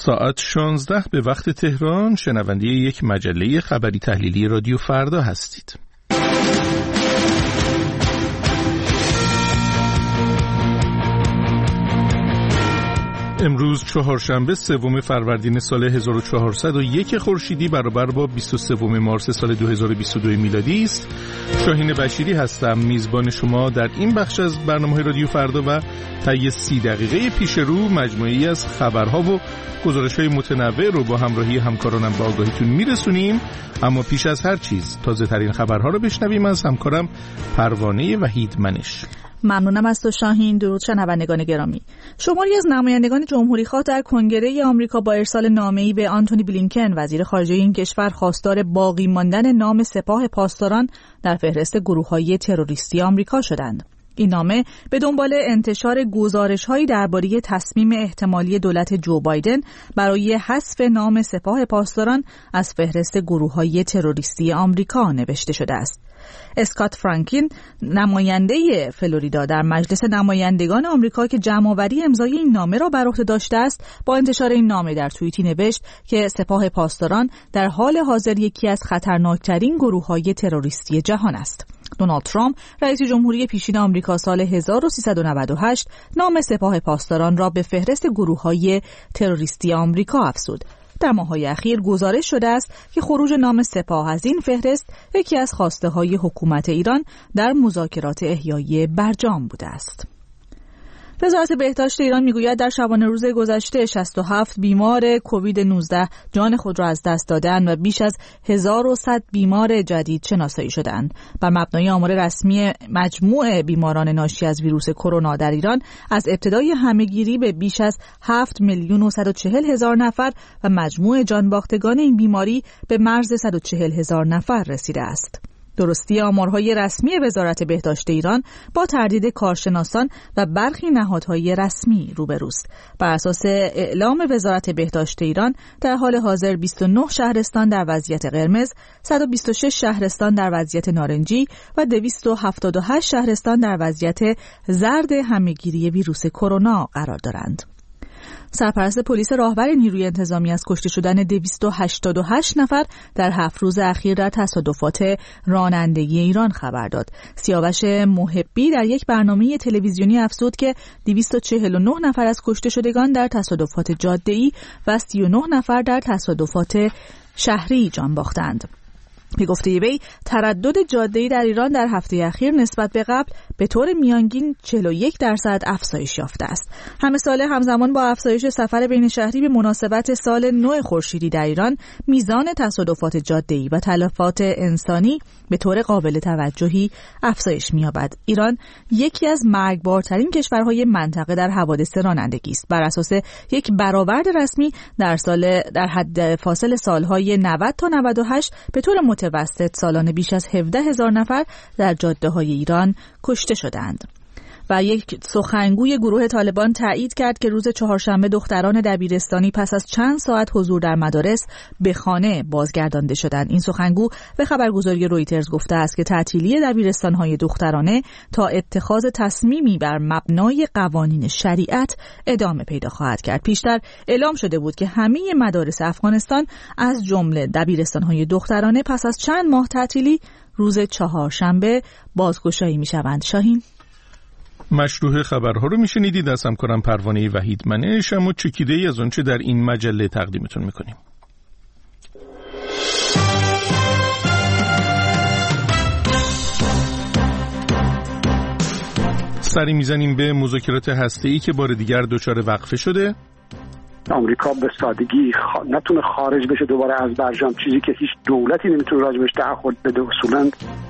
ساعت 16 به وقت تهران، شنونده یک مجله خبری تحلیلی رادیو فردا هستید. امروز چهارشنبه 3 فروردین سال 1401 خورشیدی برابر با 23 مارس سال 2022 میلادی است. شاهین بشیری هستم، میزبان شما در این بخش از برنامه رادیو فردا و طی 30 دقیقه پیش رو مجموعه‌ای از خبرها و گزارش‌های متنوع رو با همراهی همکارانم به آگاهیتون میرسونیم. اما پیش از هر چیز تازه‌ترین خبرها رو بشنویم از همکارم پروانه وحیدمنش. ممنونم از تو شاهین. درود شنوندگان گرامی. شماری از نمایندگان جمهوری‌خواه در کنگره آمریکا با ارسال نامه‌ای به آنتونی بلینکن وزیر خارجه این کشور خواستار باقی ماندن نام سپاه پاسداران در فهرست گروه‌های تروریستی آمریکا شدند. این نامه به دنبال انتشار گزارش‌هایی درباره تصمیم احتمالی دولت جو بایدن برای حذف نام سپاه پاسداران از فهرست گروه‌های تروریستی آمریکا نوشته شده است. اسکات فرانکلین، نماینده فلوریدا در مجلس نمایندگان آمریکا که جمع‌آوری امضای این نامه را بر عهده داشته است، با انتشار این نامه در توییتی نوشت که سپاه پاسداران در حال حاضر یکی از خطرناکترین گروه‌های تروریستی جهان است. دونالد ترامپ، رئیس جمهوری پیشین آمریکا، سال 1398 نام سپاه پاسداران را به فهرست گروه‌های تروریستی آمریکا افزود. در ماه‌های اخیر گزارش شده است که خروج نام سپاه از این فهرست یکی از خواسته‌های حکومت ایران در مذاکرات احیای برجام بوده است. وزارت بهداشت ایران میگوید در شبانه روز گذشته 67 بیمار کووید 19 جان خود را از دست دادند و بیش از 1100 بیمار جدید شناسایی شدند. بر مبنای آمار رسمی مجموع بیماران ناشی از ویروس کرونا در ایران از ابتدای همه‌گیری به بیش از 7,140,000 نفر و مجموع جانباختگان این بیماری به مرز 140,000 نفر رسیده است. درستی آمارهای رسمی وزارت بهداشت ایران با تردید کارشناسان و برخی نهادهای رسمی روبروست. بر اساس اعلام وزارت بهداشت ایران در حال حاضر 29 شهرستان در وضعیت قرمز، 126 شهرستان در وضعیت نارنجی و 278 شهرستان در وضعیت زرد همه‌گیری ویروس کرونا قرار دارند. سرپرست پلیس راهبر نیروی انتظامی از کشته شدن 288 نفر در 7 روز اخیر در تصادفات رانندگی ایران خبر داد. سیاوش محبی در یک برنامه تلویزیونی افزود که 249 نفر از کشته شدگان در تصادفات جاده‌ای و 39 نفر در تصادفات شهری جان باختند. به گفته وی، تردد جاده‌ای در ایران در هفته اخیر نسبت به قبل به طور میانگین 41% افزایش یافته است. همه ساله همزمان با افزایش سفر بین شهری به مناسبت سال نو خورشیدی در ایران، میزان تصادفات جاده‌ای و تلفات انسانی به طور قابل توجهی افزایش می‌یابد. ایران یکی از مرگبارترین کشورهای منطقه در حوادث رانندگی است. بر اساس یک برآورد رسمی در حد فاصل سالهای 90 تا 98 به طور متوسط سالانه بیش از 17,000 نفر در جاده‌های ایران کشته شدند. و یک سخنگوی گروه طالبان تایید کرد که روز چهارشنبه دختران دبیرستانی پس از چند ساعت حضور در مدارس به خانه بازگردانده شدند. این سخنگو به خبرگزاری رویترز گفته است که تعطیلی دبیرستان‌های دخترانه تا اتخاذ تصمیمی بر مبنای قوانین شریعت ادامه پیدا خواهد کرد. پیشتر اعلام شده بود که همه مدارس افغانستان از جمله دبیرستان‌های دخترانه پس از چند ماه تعطیلی روز چهارشنبه بازگشایی می‌شوند. شاهین، مشروع خبرها رو میشنیدید از همکارم پروانه وحیدمنش. اما چکیده‌ای از آنچه در این مجله تقدیمتون میکنیم. سری میزنیم به مذاکرات هسته‌ای که بار دیگر دچار وقفه شده. آمریکا به سادگی نتونه خارج بشه دوباره از برجام، چیزی که هیچ دولتی نمیتونه راجبش تعهد بده اصولاً.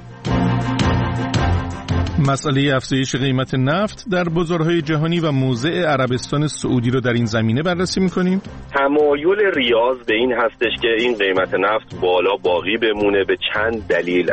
مسئله افزایش قیمت نفت در بازارهای جهانی و موضع عربستان سعودی رو در این زمینه بررسی می‌کنیم. تمایل ریاض به این هستش که این قیمت نفت بالا باقی بمونه به چند دلیل.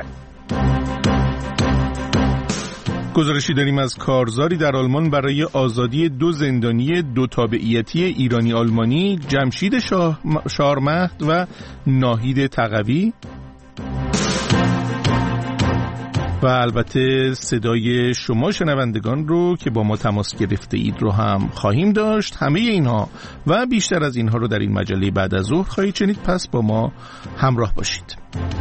گزارشی داریم از کارزاری در آلمان برای آزادی 2 زندانی 2 تابعیتی ایرانی آلمانی، جمشید شارمهد و ناهید تقوی. و البته صدای شما شنوندگان رو که با ما تماس گرفته اید رو هم خواهیم داشت. همه اینها و بیشتر از اینها رو در این مجله بعد از ظهر خواهید شنید، پس با ما همراه باشید.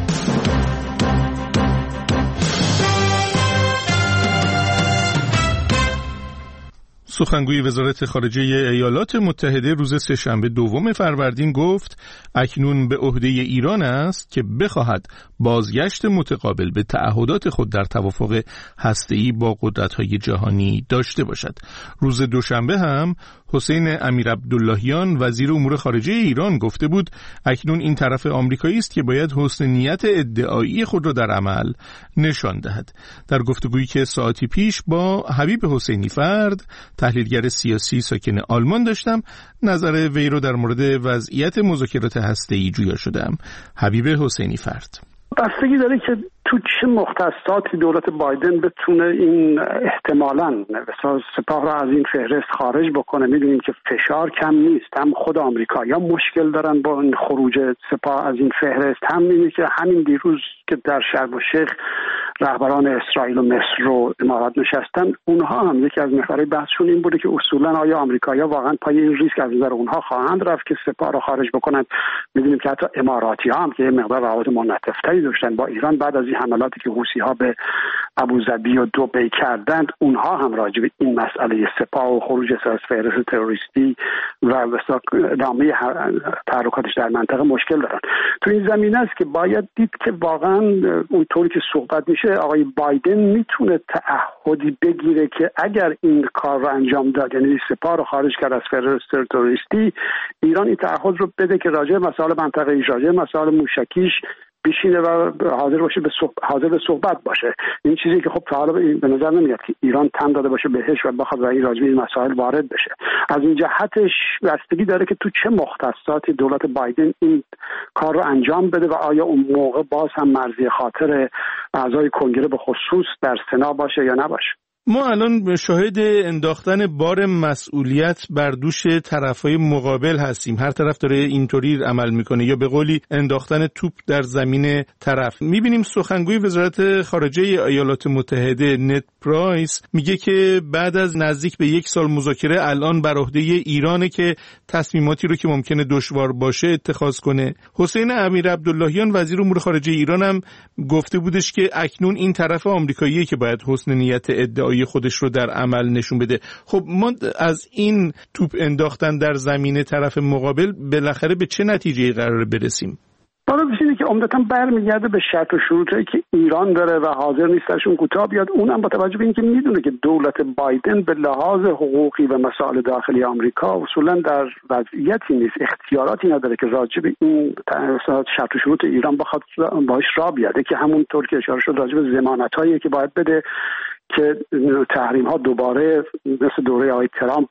سخنگوی وزارت خارجه ایالات متحده روز سه‌شنبه 2 فروردین گفت اکنون به عهده ایران است که بخواهد بازگشت متقابل به تعهدات خود در توافق هسته‌ای با قدرت‌های جهانی داشته باشد. روز دوشنبه هم حسین امیرعبداللهیان وزیر امور خارجه ایران گفته بود اکنون این طرف آمریکایی است که باید حسن نیت ادعایی خود را در عمل نشان دهد. در گفتگویی که ساعتی پیش با حبیب حسینی فرد تحلیلگر سیاسی ساکن آلمان داشتم، نظر وی رو در مورد وضعیت مذاکرات هسته‌ای جویا شدم. حبیب حسینی فرد: بستگی داره که تو چه مختصاتی دولت بایدن بتونه این احتمالاً سپاه را از این فهرست خارج بکنه. میدونیم که فشار کم نیست، هم خود آمریکایی‌ها مشکل دارن با این خروج سپاه از این فهرست، هم اینه که همین دیروز که در شرم الشیخ رهبران اسرائیل و مصر و امارات نشستن، اونها هم یکی از محورهای بحثشون این بوده که اصولاً آیا آمریکایی‌ها واقعاً پای این ریسک از نظر اونها خواهند رفت که سپاه را خارج بکنند. میدونیم که حتی اماراتی‌ها هم که یه مقدار روابط منطقه‌تری داشتن با ایران بعد از این حملاتی که حوثی‌ها به ابوظبی و دبی کردند، اونها هم راجع به این مسئله سپاه و خروج از فهرست تروریستی و ادامه تحرکاتش در منطقه مشکل دارن. تو این زمینه است که باید دید که واقعا اونطوری که صحبت میشه آقای بایدن میتونه تعهدی بگیره که اگر این کار رو انجام داد، یعنی سپاه رو خارج کرد از فهرست تروریستی، ایران این تعهد رو بده که راجع به مسائل منطقه‌ای، راجع به مسائل موشکیش بشینه و حاضر باشه حاضر به صحبت باشه. این چیزی که خب تا حالا به نظر نمیاد که ایران تن داده باشه بهش و بخواد این راجع به این مسائل وارد بشه. از این جهتش بستگی داره که تو چه مختصاتی دولت بایدن این کار رو انجام بده و آیا اون موقع باز هم مرزی خاطر اعضای کنگره به خصوص در سنا باشه یا نباشه. ما الان شاهد انداختن بار مسئولیت بر دوش طرفای مقابل هستیم. هر طرف داره اینطوری عمل میکنه، یا به قولی انداختن توپ در زمین طرف. میبینیم سخنگوی وزارت خارجه ایالات متحده نت پرایس میگه که بعد از نزدیک به 1 سال مذاکره الان بر عهده ایرانه که تصمیماتی رو که ممکنه دشوار باشه اتخاذ کنه. حسین امیرعبداللهیان وزیر امور خارجه ایران هم گفته بودش که اکنون این طرف آمریکاییه که باید حسن نیت ادعایی خودش رو در عمل نشون بده. خب ما از این توپ انداختن در زمین طرف مقابل بالاخره به چه نتیجه‌ای قراره برسیم؟ اینه که عمدتاً برمیگرده به شرط و شروطی که ایران داره و حاضر نیست ازشون کوتاه بیاد. اونم با توجه به اینکه میدونه که دولت بایدن به لحاظ حقوقی و مسائل داخلی آمریکا اصولاً در وضعیتی نیست، اختیاراتی نداره که راجع به این شرط و شروط ایران بخواد باهاش راه بیاده، که همونطور که اشاره شد راجع به ضمانتایی که باید بده که تحریم ها دوباره مثل دوره آقای ترامپ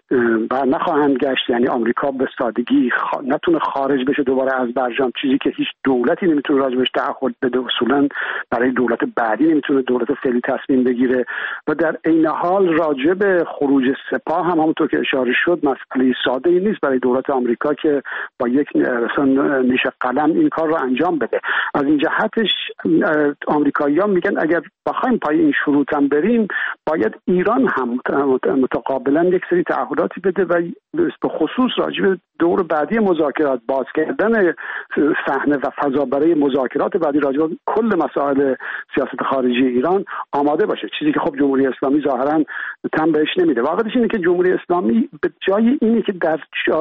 بر نخواهند گشت، یعنی آمریکا به سادگی نتونه خارج بشه دوباره از برجام، چیزی که هیچ دولتی نمیتونه راجبش تعهد بده، اصولا برای دولت بعدی نمیتونه دولت فعلی تصمیم بگیره. و در عین حال راجع به خروج سپاه هم همونطور که اشاره شد مسئله ساده ای نیست برای دولت آمریکا که با یک نیش قلم این کار رو انجام بده. از این جهتش آمریکایی‌ها میگن اگر بخوایم پای این شروط بریم باید ایران هم متقابلا یک سری تعهداتی بده و به خصوص راجع به دور بعدی مذاکرات، باز کردن صحنه و فضا برای مذاکرات بعدی راجع به کل مسائل سیاست خارجی ایران آماده باشه، چیزی که خب جمهوری اسلامی ظاهرا تن بهش نمیده. واقعیتش اینه که جمهوری اسلامی به جای اینی که در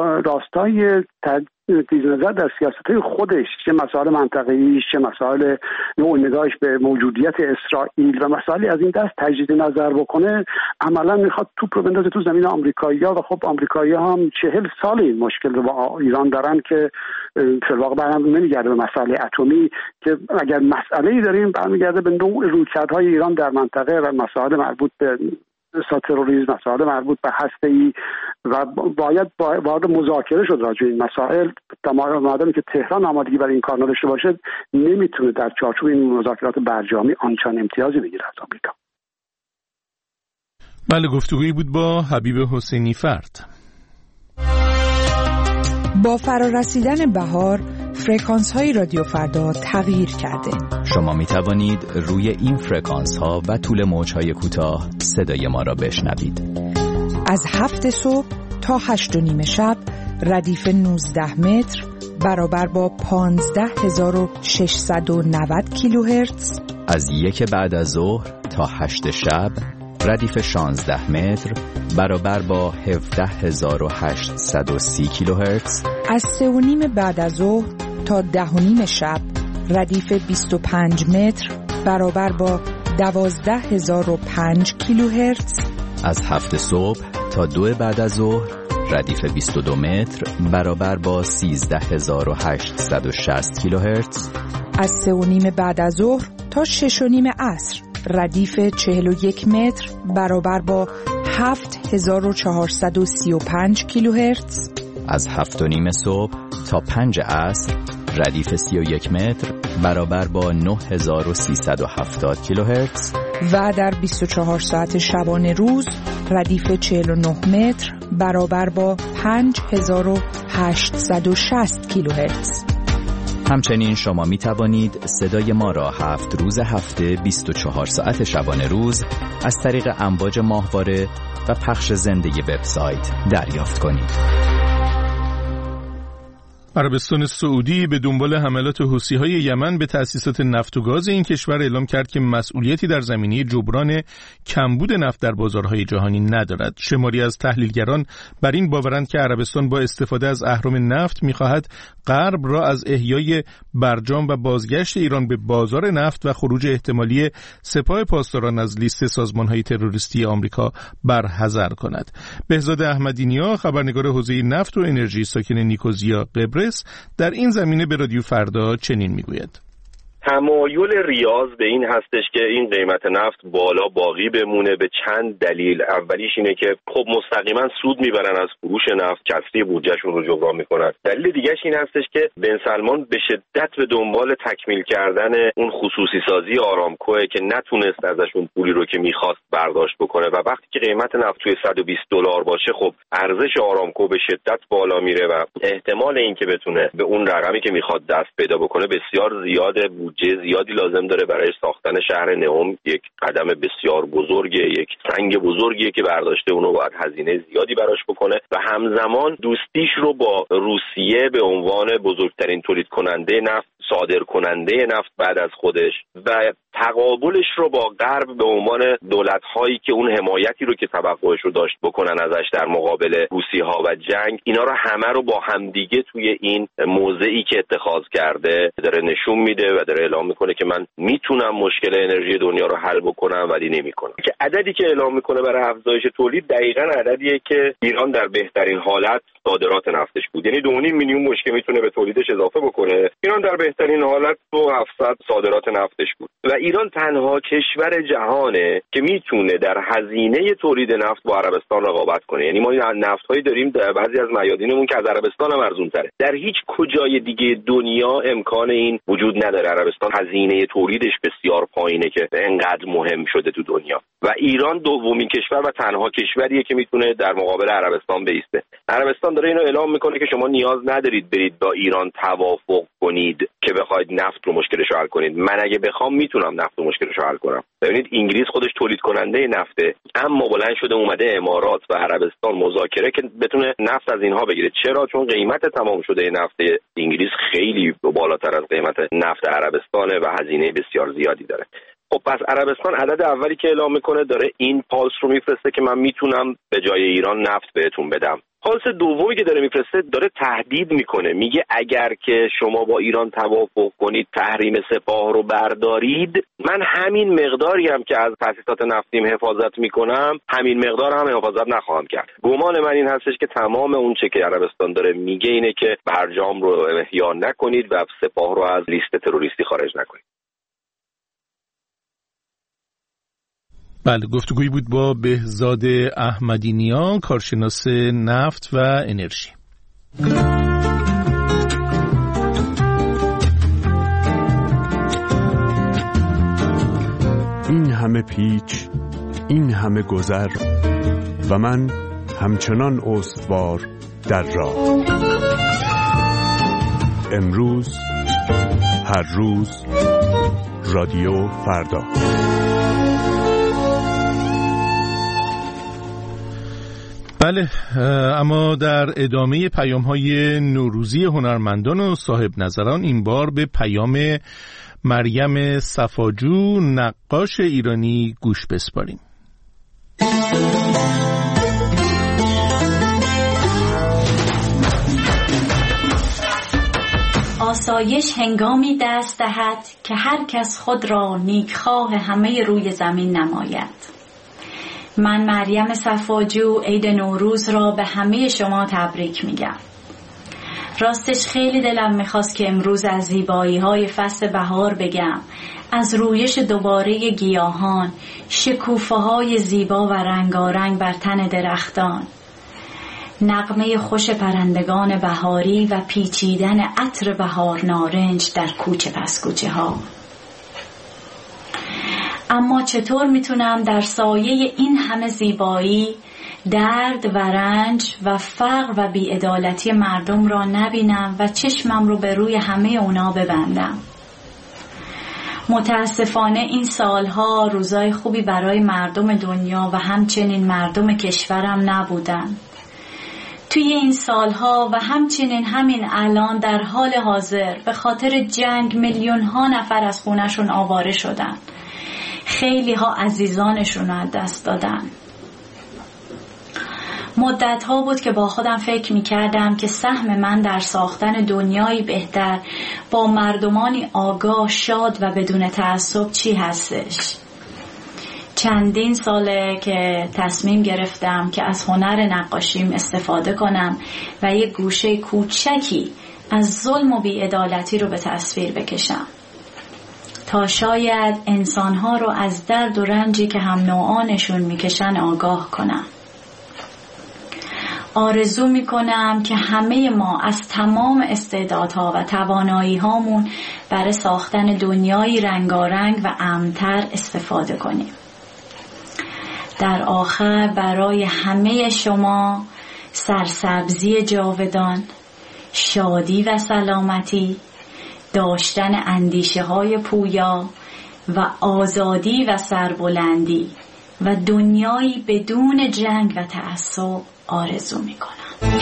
راستای تجدید نظر در سیاست‌های خودش، چه مسائل منطقه‌ای، چه مسائل نوع نگاهش به موجودیت اسرائیل و مسائلی از این دست تجدید نظر بکنه، عملاً میخواد توپ رو بندازه تو زمین آمریکایی‌ها. و خب آمریکایی‌ها هم 40 سال این مشکل رو با ایران دارن که در واقع برام نمیگرده به مسئله اتمی، که اگر مسئله‌ای داریم برمیگرده به نوع رویکردهای ایران در منطقه و مسائل مربوط به تروریسم، مسائل مربوط به هسته‌ای، و باید وارد مذاکره شد راجع به این مسائل. مادامی که تهران آمادگی برای این کار نداشته باشه نمیتونه در چارچوب این مذاکرات برجامی آنچنان امتیازی بگیره از آمریکا. بله، گفتگویی بود با حبیب حسینی فرد. با فرارسیدن بهار فرکانس‌های رادیو فردا تغییر کرده. شما می توانید روی این فرکانس‌ها و طول موج‌های کوتاه صدای ما را بشنوید. از 7 صبح تا 8:30 شب ردیف 19 متر برابر با 15690 کیلوهرتز. از 1 بعد از ظهر تا 8 شب ردیف 16 متر برابر با 17830 کیلوهرتز. از 3:30 بعد از ظهر تا 10:30 شب ردیف 25 متر برابر با 12005 کیلوهرتز. از 7 صبح تا 2 بعد از ظهر ردیف 22 متر برابر با 13860 کیلوهرتز. از 3:30 بعد از ظهر تا 6:30 عصر ردیف 41 متر برابر با 7435 کیلوهرتز. از 7:30 صبح تا 5 عصر ردیف 31 متر برابر با 9370 کیلوهرتز. و در 24 ساعت شبانه روز ردیف 49 متر برابر با 5860 کیلوهرتز. همچنین شما می توانید صدای ما را 7 روز هفته 24 ساعت شبانه روز از طریق امواج ماهواره و پخش زنده وبسایت دریافت کنید. عربستان سعودی به دنبال حملات حوثی‌های یمن به تأسیسات نفت و گاز این کشور اعلام کرد که مسئولیتی در زمینه جبران کمبود نفت در بازارهای جهانی ندارد. شماری از تحلیلگران بر این باورند که عربستان با استفاده از اهرم نفت می‌خواهد غرب را از احیای برجام و بازگشت ایران به بازار نفت و خروج احتمالی سپاه پاسداران از لیست سازمان‌های تروریستی آمریکا برحذر کند. بهزاد احمدی‌نیا، خبرنگار حوزه نفت و انرژی ساکن نیکوزیا قبرس، در این زمینه به رادیو فردا چنین میگوید: تمایل ریاض به این هستش که این قیمت نفت بالا باقی بمونه به چند دلیل. اولیش اینه که خب مستقیما سود میبرن از فروش نفت، کسری بودجهشون رو جبران میکنن. دلیل دیگهش این هستش که بن سلمان به شدت به دنبال تکمیل کردن اون خصوصی سازی آرامکوه که نتونست ازشون پولی رو که میخواست برداشت بکنه و وقتی که قیمت نفت توی $120 باشه خب ارزش آرامکو به شدت بالا میره و احتمال این که بتونه به اون رقمی که میخواد دست پیدا بکنه بسیار زیاده. بودجه زیادی لازم داره برای ساختن شهر نهم، یک قدم بسیار بزرگه، یک سنگ بزرگیه که برداشته، اونو باید هزینه زیادی براش بکنه و همزمان دوستیش رو با روسیه به عنوان بزرگترین تولید کننده نفت، صادر کننده نفت بعد از خودش و تقابلش رو با غرب به عنوان دولت‌هایی که اون حمایتی رو که توقعش رو داشت بکنن ازش در مقابل روسی‌ها و جنگ، اینا رو همه رو با همدیگه توی این موضعی که اتخاذ کرده داره نشون میده و داره اعلام میکنه که من میتونم مشکل انرژی دنیا رو حل بکنم ولی نمیکنم. که عددی که اعلام میکنه برای افزایش تولید دقیقاً عددیه که ایران در بهترین حالت صادرات نفتش بود، یعنی 2.5 میلیون بشکه میتونه به تولیدش اضافه بکنه. ایران در بهترین حالت 2700 صادرات نفتش بود و ایران تنها کشور جهانه که میتونه در هزینه تولید نفت با عربستان رقابت کنه. یعنی ما نفت‌هایی داریم در بعضی از میادینمون که از عربستان هم ارزان‌تره. در هیچ کجای دیگه دنیا امکان این وجود نداره. عربستان هزینه تولیدش بسیار پایینه که انقدر مهم شده تو دنیا و ایران دومین کشور و تنها کشوریه که میتونه در مقابل عربستان بایسته. عربستان داره اینو اعلام میکنه که شما نیاز ندارید برید با ایران توافق کنید که بخواید نفت رو مشکلش رو حل کنید. من اگه بخوام میتونم نفت رو مشکلش رو حل کنم. ببینید انگلیس خودش تولید کننده نفته، اما بلند شده اومده امارات و عربستان مذاکره که بتونه نفت از اینها بگیره. چرا؟ چون قیمت تمام شده نفت انگلیس خیلی بالاتر از قیمت نفت عربستانه و هزینه بسیار زیادی داره. خب پس عربستان عدد اولی که اعلام میکنه داره این پالس رو میفرسته که من میتونم به جای ایران نفت بهتون بدم. پالس دومی که داره میفرسته داره تهدید میکنه، میگه اگر که شما با ایران توافق کنید تحریم سپاه رو بردارید، من همین مقداری هم که از تأسیسات نفتیم حفاظت میکنم همین مقدار هم حفاظت نخواهم کرد. گمان من این هستش که تمام اون چه که عربستان داره میگه اینه که برجام رو احیا نکنید و سپاه رو از لیست تروریستی خارج نکنید. بله، گفتگویی بود با بهزاد احمدی‌نیا، کارشناس نفت و انرژی. این همه پیچ، این همه گذر و من همچنان استوار در راه. امروز، هر روز، رادیو فردا. بله، اما در ادامه پیام‌های نوروزی هنرمندان و صاحب نظران این بار به پیام مریم صفاجو نقاش ایرانی گوش بسپاریم. آسایش هنگامی دست دهد که هر کس خود را نیکخواه همه روی زمین نماید. من مریم صفاجو عید نوروز را به همه شما تبریک میگم. راستش خیلی دلم میخواست که امروز از زیبایی‌های فصل بهار بگم، از رویش دوباره گیاهان، شکوفه‌های زیبا و رنگارنگ بر تن درختان، نغمه خوش پرندگان بهاری و پیچیدن عطر بهار نارنج در کوچه پس کوچه ها. اما چطور میتونم در سایه این همه زیبایی درد و رنج و فقر و بی‌عدالتی مردم را نبینم و چشمم رو به روی همه اونا ببندم؟ متاسفانه این سالها روزای خوبی برای مردم دنیا و همچنین مردم کشورم نبودن. توی این سالها و همچنین همین الان در حال حاضر به خاطر جنگ میلیون ها نفر از خونشون آواره شدن. خیلی ها عزیزانشون رو از دست دادن. مدت ها بود که با خودم فکر می کردم که سهم من در ساختن دنیایی بهتر با مردمانی آگاه، شاد و بدون تعصب چی هستش. چندین ساله که تصمیم گرفتم که از هنر نقاشیم استفاده کنم و یک گوشه کوچکی از ظلم و بی‌عدالتی رو به تصویر بکشم تا شاید انسانها رو از درد و رنجی که هم نوعانشون میکشن آگاه کنم. آرزو میکنم که همه ما از تمام استعدادها و توانایی هامون برای ساختن دنیایی رنگارنگ و امن‌تر استفاده کنیم. در آخر برای همه شما سرسبزی جاودان، شادی و سلامتی، داشتن اندیشه های پویا و آزادی و سربلندی و دنیایی بدون جنگ و تعصب آرزو می کنم.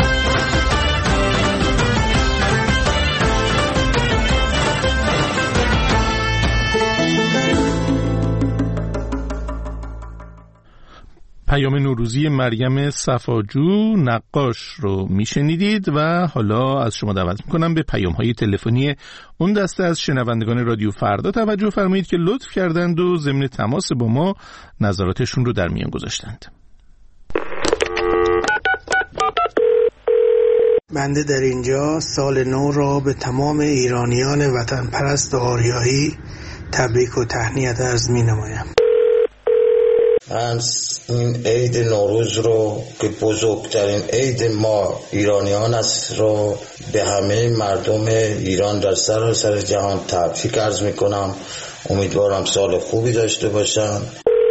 پیام نوروزی مریم صفاجو نقاش رو میشنیدید و حالا از شما دعوت میکنم به پیام‌های تلفنی اون دسته از شنوندگان رادیو فردا توجه فرمایید که لطف کردند و ضمن تماس با ما نظراتشون رو در میان گذاشتند. بنده در اینجا سال نو را به تمام ایرانیان وطن پرست و آریایی تبریک و تهنیت عرض می نمایم. من این عید نوروز رو که بزرگترین عید ما ایرانیان است رو به همه مردم ایران در سراسر جهان تبریک عرض می کنم. امیدوارم سال خوبی داشته باشن.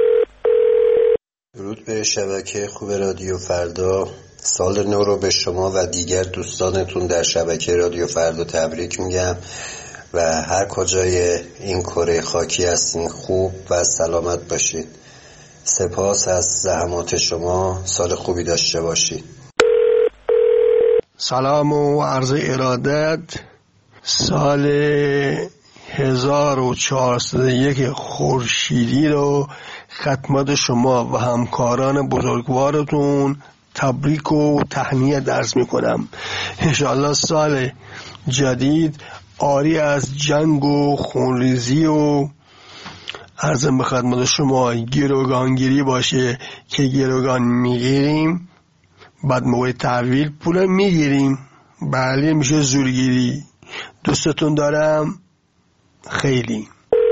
درود به شبکه خوب رادیو فردا. سال نو رو به شما و دیگر دوستانتون در شبکه رادیو فردا تبریک میگم و هر کجای این کره خاکی هستین خوب و سلامت باشید. سپاس از زحمات شما. سال خوبی داشته باشید. سلام و عرض ارادت. سال 1401 خورشیدی رو خدمت شما و همکاران بزرگوارتون تبریک و تهنیت عرض میکنم. انشاءالله سال جدید آری از جنگ و خونریزی و عرضم به خدمت شما گروگانگیری باشه که گروگان میگیریم بعد موقع تحویل پول میگیریم، بله میشه زورگیری. دوستتون دارم خیلی.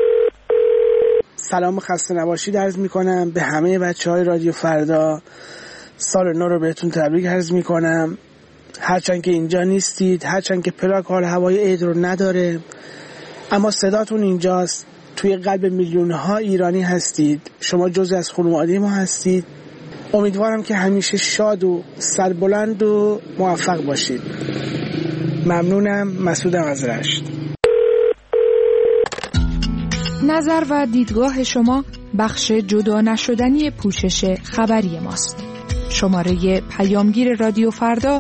سلام خسته نباشید عرض میکنم به همه بچهای رادیو فردا. سال نو رو بهتون تبریک عرض میکنم. هرچند که اینجا نیستید، هرچند که پلاک حال هوای عید رو نداره، اما صداتون اینجاست. توی قلب میلیون ها ایرانی هستید. شما جزء از خانواده ما هستید. امیدوارم که همیشه شاد و سربلند و موفق باشید. ممنونم. مسعودم از رشت. نظر و دیدگاه شما بخش جدا نشدنی پوشش خبری ماست. شماره پیامگیر رادیو فردا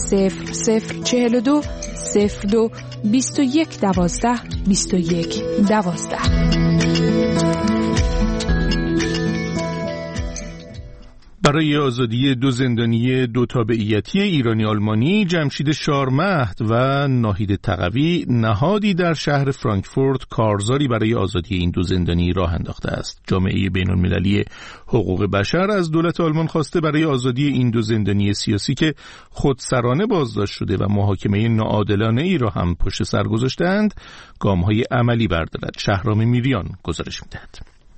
0042 02 21 12 21 12. برای آزادی دو زندانی دو تابعیتی ایرانی آلمانی جمشید شارمهد و ناهید تقوی نهادی در شهر فرانکفورت کارزاری برای آزادی این دو زندانی راه انداخته است. جامعه بین‌المللی حقوق بشر از دولت آلمان خواسته برای آزادی این دو زندانی سیاسی که خودسرانه بازداشت شده و محاکمه ناعادلانه ای را هم پشت سر گذاشته‌اند گام‌های عملی بردارد. شهرام میریان گزارش می‌دهد.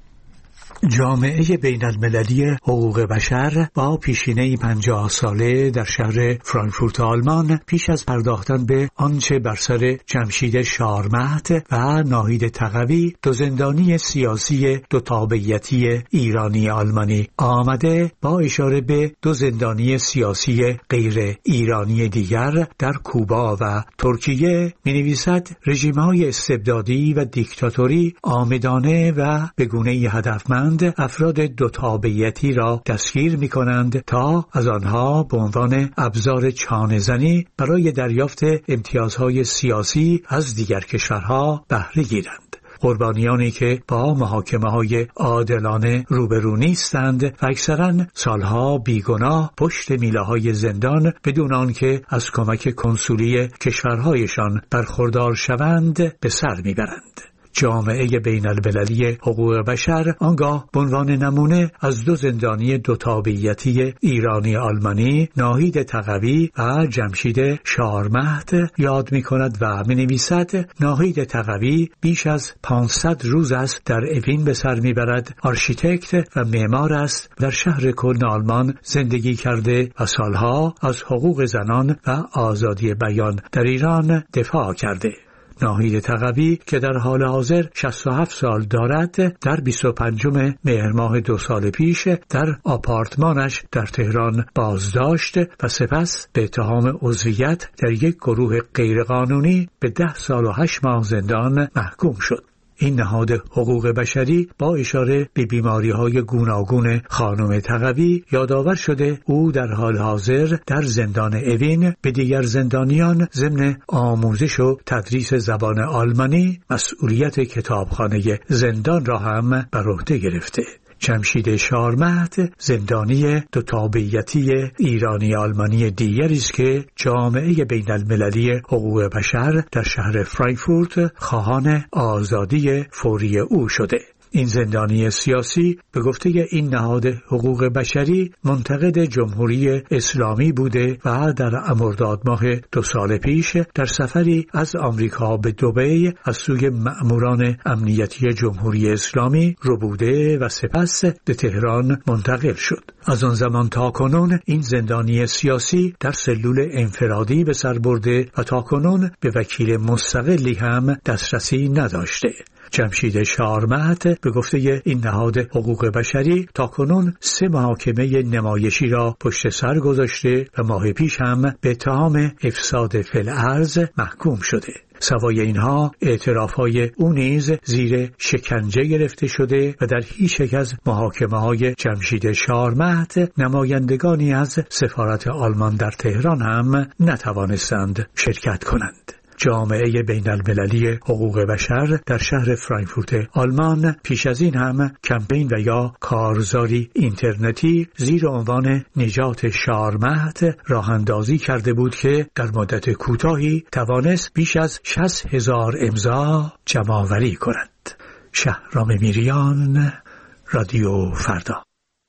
جامعه بین المللی حقوق بشر با پیشینه 50 ساله در شهر فرانکفورت آلمان پیش از پرداختن به آنچه بر سر جمشید شارمهد و ناهید تقوی دو زندانی سیاسی دو تابعیتی ایرانی آلمانی آمده، با اشاره به دو زندانی سیاسی غیر ایرانی دیگر در کوبا و ترکیه می‌نویسد رژیم‌های استبدادی و دیکتاتوری آمدانه و به گونه‌ای هدفمند افراد دو تابعیتی را دستگیر می‌کنند تا از آنها به عنوان ابزار چانه‌زنی برای دریافت امتیازهای سیاسی از دیگر کشورها بهره گیرند. قربانیانی که با محاکمه‌های عادلانه روبرو نیستند و اکثراً سالها بیگناه پشت میله‌های زندان بدون آنکه از کمک کنسولی کشورهایشان برخوردار شوند به سر میبرند. جامعه بین المللی حقوق بشر آنگاه به عنوان نمونه از دو زندانی دو تابعیتی ایرانی آلمانی ناهید تقوی و جمشید شارمهد یاد می کند و می نویسد ناهید تقوی بیش از 500 روز است در اوین به سر می برد. آرشیتکت و معمار است، در شهر کلن آلمان زندگی کرده و سالها از حقوق زنان و آزادی بیان در ایران دفاع کرده. ناهید تقوی که در حال حاضر 67 سال دارد، در 25 مهر ماه 2 سال پیش در آپارتمانش در تهران بازداشت و سپس به اتهام عضویت در یک گروه غیرقانونی به 10 سال و 8 ماه زندان محکوم شد. این نهاد حقوق بشری با اشاره به بیماری‌های گوناگون خانم تقوی یادآور شده او در حال حاضر در زندان اوین به دیگر زندانیان ضمن آموزش و تدریس زبان آلمانی مسئولیت کتابخانه زندان را هم بر عهده گرفته. جمشید شارمهد زندانی دو تابعیتی ایرانی آلمانی دیگری است که جامعه بین المللی حقوق بشر در شهر فرانکفورت خواهان آزادی فوری او شده. این زندانی سیاسی به گفته این نهاد حقوق بشری منتقد جمهوری اسلامی بوده و در مرداد ماه 2 سال پیش در سفری از آمریکا به دبی از سوی مأموران امنیتی جمهوری اسلامی ربوده و سپس به تهران منتقل شد. از آن زمان تا کنون این زندانی سیاسی در سلول انفرادی به سر برده و تا کنون به وکیل مستقلی هم دسترسی نداشته. جمشید شارمهد به گفته این نهاد حقوق بشری تاکنون 3 محاکمه نمایشی را پشت سر گذاشته و ماه پیش هم به اتهام افساد فی الارض محکوم شده. سوای اینها اعترافهای او نیز زیر شکنجه گرفته شده و در هیچ یک از محاکمه‌های جمشید شارمهد نمایندگانی از سفارت آلمان در تهران هم نتوانستند شرکت کنند. جامعه بین المللی حقوق بشر در شهر فرانکفورت آلمان پیش از این هم کمپین و یا کارزاری اینترنتی زیر عنوان نجات شارمهد راه اندازی کرده بود که در مدت کوتاهی توانست بیش از 60,000 امضا جمع‌آوری کند. شهرام میریان، رادیو فردا.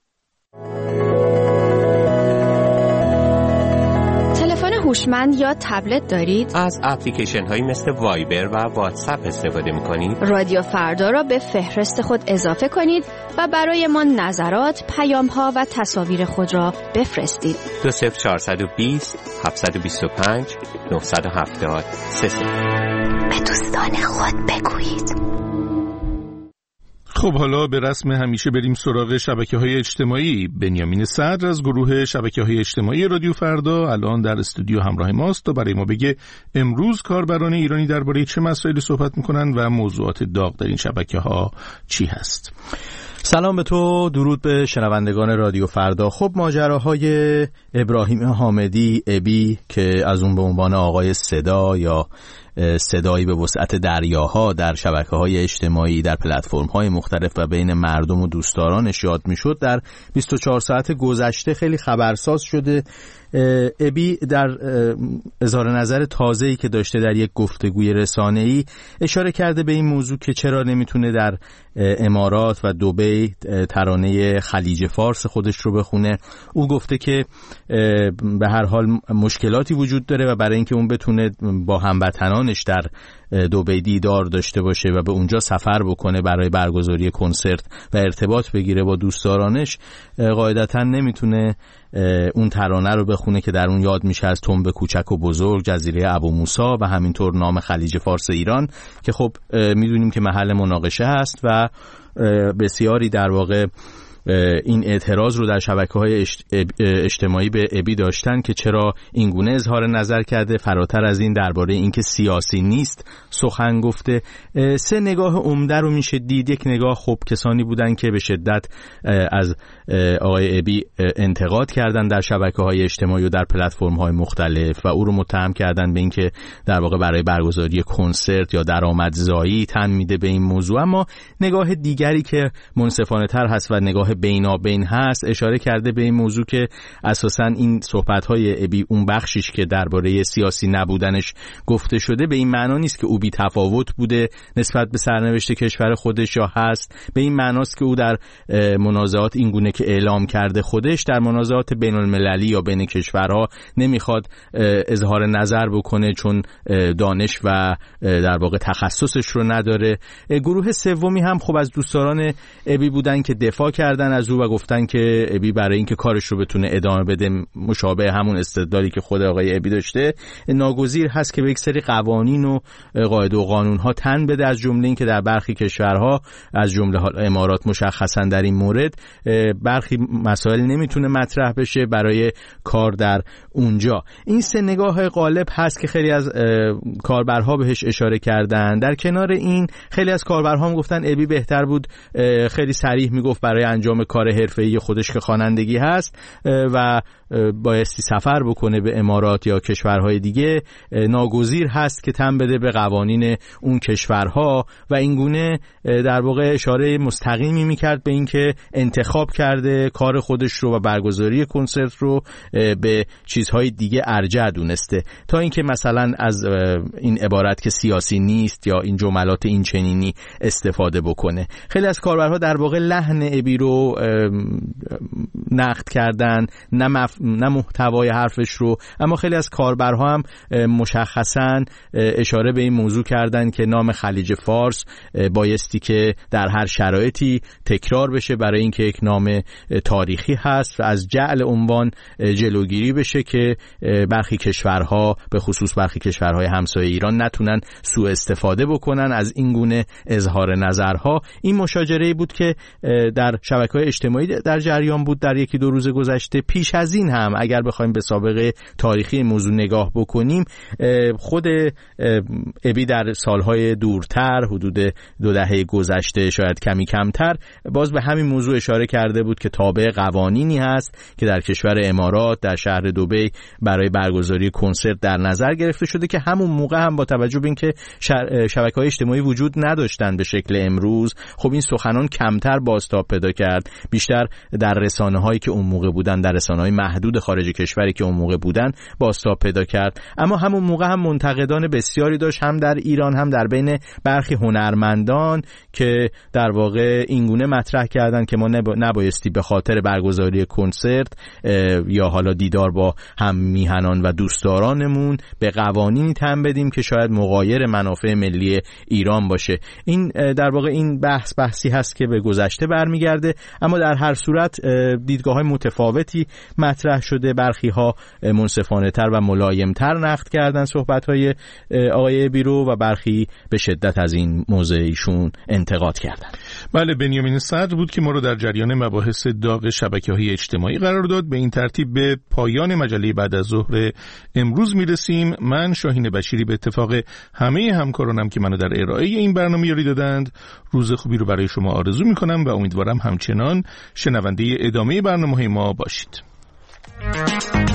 هوشمند یا تبلت دارید؟ از اپلیکیشن هایی مثل وایبر و واتساپ استفاده می‌کنید؟ رادیو فردا را به فهرست خود اضافه کنید و برای ما نظرات، پیام‌ها و تصاویر خود را بفرستید. 20420 725 970 به دوستان خود بگویید. خب حالا به رسم همیشه بریم سراغ شبکه‌های اجتماعی. بنیامین صدر از گروه شبکه‌های اجتماعی رادیو فردا الان در استودیو همراه ماست تا برای ما بگه امروز کاربران ایرانی درباره چه مسائلی صحبت می‌کنن و موضوعات داغ در این شبکه‌ها چی هست. سلام به تو، درود به شنوندگان رادیو فردا. خب ماجراهای ابراهیم حامدی ابی که از اون به عنوان آقای صدا یا صدایی به وسعت دریاها در شبکه‌های اجتماعی در پلتفرم‌های مختلف و بین مردم و دوستدارانش یاد می‌شد در 24 ساعت گذشته خیلی خبرساز شده. ابی در اظهار نظر تازه‌ای که داشته در یک گفتگوی رسانه‌ای اشاره کرده به این موضوع که چرا نمیتونه در امارات و دبی ترانه خلیج فارس خودش رو بخونه. او گفته که به هر حال مشکلاتی وجود داره و برای اینکه اون بتونه با هموطنانش در دبی دیدار داشته باشه و به اونجا سفر بکنه برای برگزاری کنسرت و ارتباط بگیره با دوستدارانش، قاعدتاً نمیتونه اون ترانه رو بخونه که در اون یاد میشه از تنب کوچک و بزرگ، جزیره ابو موسی و همینطور نام خلیج فارس ایران که خب میدونیم که محل مناقشه هست و بسیاری در واقع این اعتراض رو در شبکه‌های اجتماعی به ابی داشتن که چرا این گونه اظهار نظر کرده. فراتر از این درباره اینکه سیاسی نیست سخن گفته. سه نگاه عمده رو میشه دید. یک نگاه خب کسانی بودن که به شدت از آقای ابی انتقاد کردن در شبکه‌های اجتماعی و در پلتفرم‌های مختلف و او رو متهم کردن به اینکه در واقع برای برگزاری کنسرت یا درآمدزایی تن میده به این موضوع. اما نگاه دیگری که منصفانه‌تر هست و نگاه بینابین هست اشاره کرده به این موضوع که اساساً این صحبت‌های ابی اون بخشیش که درباره سیاسی نبودنش گفته شده به این معنا نیست که او بی تفاوت بوده نسبت به سرنوشت کشور خودش یا هست. به این معناست که او در منازعات این گونه که اعلام کرده خودش در منازعات بین المللی یا بین کشورها نمیخواد اظهار نظر بکنه چون دانش و در واقع تخصصش رو نداره. گروه سومی هم خب از دوستداران ابی بودن که دفاع کردن از او و گفتن که ابی برای اینکه کارش رو بتونه ادامه بده مشابه همون استدلالی که خود آقای ابی داشته ناگزیر هست که به یک سری قوانین و قاعده و قانون‌ها تن بده، از جمله اینکه در برخی کشورها از جمله امارات مشخصا در این مورد برخی مسائل نمیتونه مطرح بشه برای کار در اونجا. این سه نگاه غالب هست که خیلی از کاربرها بهش اشاره کردن. در کنار این خیلی از کاربرها هم گفتن ابی بهتر بود خیلی صریح میگفت برای انجام کار حرفه‌ای خودش که خوانندگی هست و بایستی سفر بکنه به امارات یا کشورهای دیگه، ناگزیر هست که تن بده به قوانین اون کشورها و این گونه در واقع اشاره مستقیمی میکرد به اینکه انتخاب کرده کار خودش رو و برگزاری کنسرت رو به چیزهای دیگه ارجح دونسته تا اینکه مثلا از این عبارت که سیاسی نیست یا این جملات این چنینی استفاده بکنه. خیلی از کاربرها در واقع لحن ابی رو نقد کردن، نه محتوای حرفش رو، اما خیلی از کاربرها هم مشخصاً اشاره به این موضوع کردن که نام خلیج فارس بایستی که در هر شرایطی تکرار بشه برای اینکه یک نام تاریخی هست و از جعل عنوان جلوگیری بشه که برخی کشورها به خصوص برخی کشورهای همسایه ایران نتونن سوء استفاده بکنن از این گونه اظهار نظرها. این مشاجره بود که در شبکه‌های اجتماعی در جریان بود در یکی دو روز گذشته. پیش از این هم اگر بخوایم به سابقه تاریخی موضوع نگاه بکنیم، خود ابی در سالهای دورتر حدود 2 دهه گذشته شاید کمی کمتر باز به همین موضوع اشاره کرده بود که تابع قوانینی هست که در کشور امارات در شهر دبی برای برگزاری کنسرت در نظر گرفته شده که همون موقع هم با توجه به اینکه شبکه‌های اجتماعی وجود نداشتن به شکل امروز، خب این سخنان کمتر بازتاب پیدا کرد، بیشتر در رسانه‌هایی که اون موقع بودن، در رسانه‌های محدود خارج کشوری که اون موقع بودن بازتاب پیدا کرد. اما همون موقع هم منتقدان بسیاری داشت، هم در ایران هم در بین برخی هنرمندان که در واقع اینگونه مطرح کردن که ما نبایستی به خاطر برگزاری کنسرت یا حالا دیدار با هم میهنان و دوستدارانمون به قوانینی تن بدیم که شاید مغایر منافع ملی ایران باشه. این در واقع این بحثی هست که به گذشته برمیگرده، اما در هر صورت دیدگاه‌های متفاوتی مطرح مطرح شده. برخی ها منصفانه تر و ملایم تر نقد کردن صحبت های آقای ابی رو و برخی به شدت از این موضع ایشون انتقاد کردن. بله، بنیامین صدر بود که ما رو در جریان مباحث داغ شبکه‌های اجتماعی قرار داد. به این ترتیب به پایان مجله بعد از ظهر امروز میرسیم. من شاهین بشیری به اتفاق همه همکارانم که منو در ارائه این برنامه یاری دادند روز خوبی رو برای شما آرزو میکنم و امیدوارم همچنان شنونده ادامه برنامه‌های ما باشید.